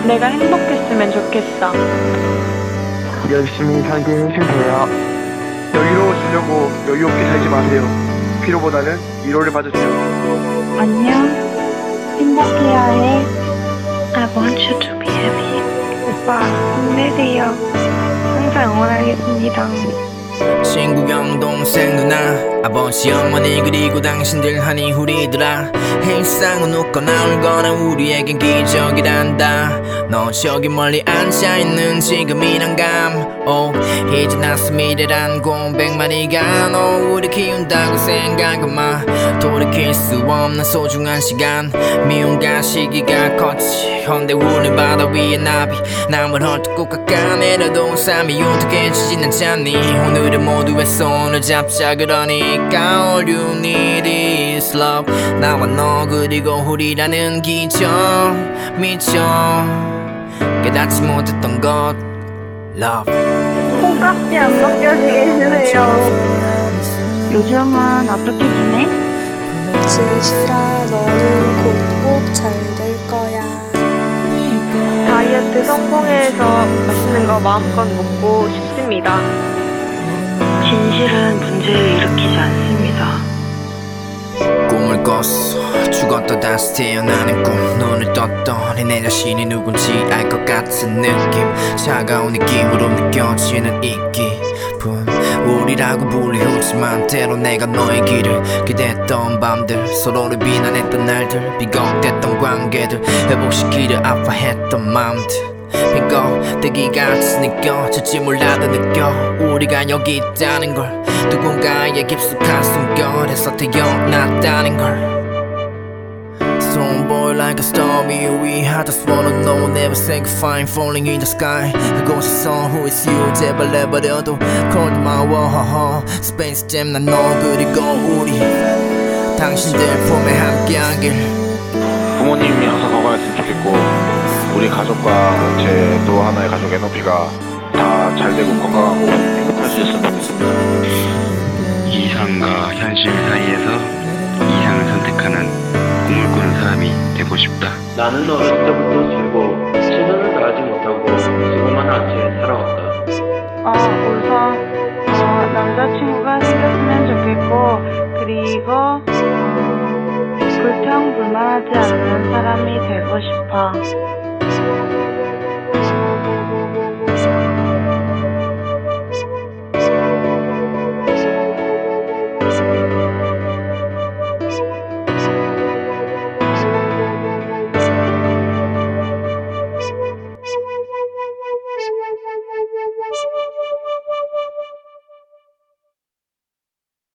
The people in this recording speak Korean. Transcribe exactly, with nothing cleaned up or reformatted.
내가 행복했으면 좋겠어. 열심히 살게 해주세요. 여유로워지려고 여유 없게 살지 마세요. 피로보다는 위로를 받으세요. 안녕. 행복해야 해. I want you to be happy. 오빠, 힘내세요. 항상 응원하겠습니다. 친구 형 동생 누나 아버지 어머니 그리고 당신들 하니 우리들아 일상은 웃거나 울거나 우리에겐 기적이란다. 너 저기 멀리 앉아있는 지금이란 감 oh, 이제 나서 미래란 공백만이가 너 우리 키운다고 생각하마. 돌이킬 수 없는 소중한 시간 미움과 시기가 컸지. 헌데 우리 바다 위에 나비 남을 헐뜯고 깎아내려도 삶이 어떻게지진 않잖니. 오늘은 모두의 손을 잡자. 그러니까 all you need is love. 나와 너 그리고 우리라는 기적 미쳐 깨닫지 못했던 것 love. 콩깍지 안 벗겨지게 해주세요. 요즘은 어떻게 지내? 진실아 너는 곧 꼭 잘 될 거야. 다이어트 성공해서 맛있는 거 마음껏 먹고 싶습니다. 진실은 문제를 일으키지 않습니다. 꿈을 꿨어 죽었다 다시 태어나는 꿈. 눈을 떴더니 내 자신이 누군지 알 것 같은 느낌. 차가운 느낌으로 느껴지는 이 기분. 우리라고 불리우지만 때로 내가 너의 길을 기대했던 밤들 서로를 비난했던 날들 비겁됐던 관계들 회복시키려 아파했던 마음들 비겁되기 같이 느껴질지 몰라도 느껴 우리가 여기 있다는 걸. 누군가의 깊숙한 숨결에서 태어났다는 걸. So boy like a stormy we I just wanna know never say goodbye falling in the sky. 그곳에서 who is you 제발 내버려둬 cold my wall Space Jam 난 너 그리고 우리 당신들 품에 함께하길. 부모님이 항상 건강했으면 좋겠고 우리 가족과 제 또 하나의 가족 에너피가 다 잘 되고 건강하고 행복할 수 있었으면 좋겠습니다. 이상과 현실 사이에서 이상을 선택하는 꿈을 꾸는 사람이 되고 싶다. 나는 어렸을 때부터 즐거워 최선을 다하지 못하고 수고만 채 살아왔다. 어, 우선 어, 남자친구가 생겼으면 좋겠고 그리고 어, 불평불만하지 않는 사람이 되고 싶어.